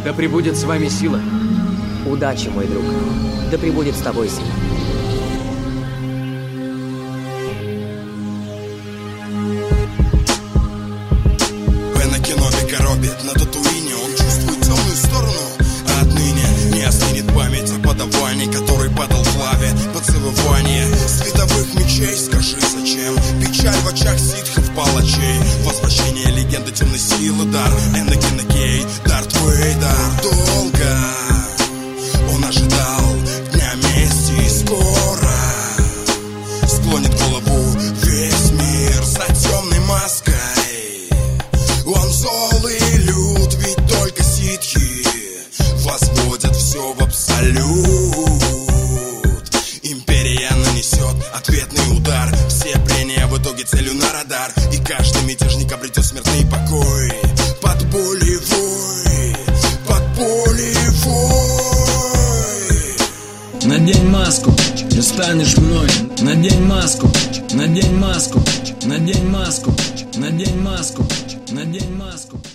Да пребудет с вами сила. Удачи, мой друг. Да пребудет с тобой сила. Бена Кеноби коробит на Татуине. Он чувствует темную сторону, а отныне не остынет память о подавании, который падал в лаве под завывание световых мечей. Скажи, зачем печаль в очах ситхов палачей? Возвращение легенды темной силы, дар Энакина Кей, Дарт Вейдер. Долго он ожидал дня мести, и скоро склонит голову весь мир за темной маской. Он зол и лют, ведь только ситхи возводят все в абсолют. Империя нанесет ответный удар, все прения в итоге целью на радар. И каждый мятежник обретет смертный покой под болевой, под болевой. Надень маску, и станешь мной. Надень маску, надень маску, надень маску, надень маску, надень маску.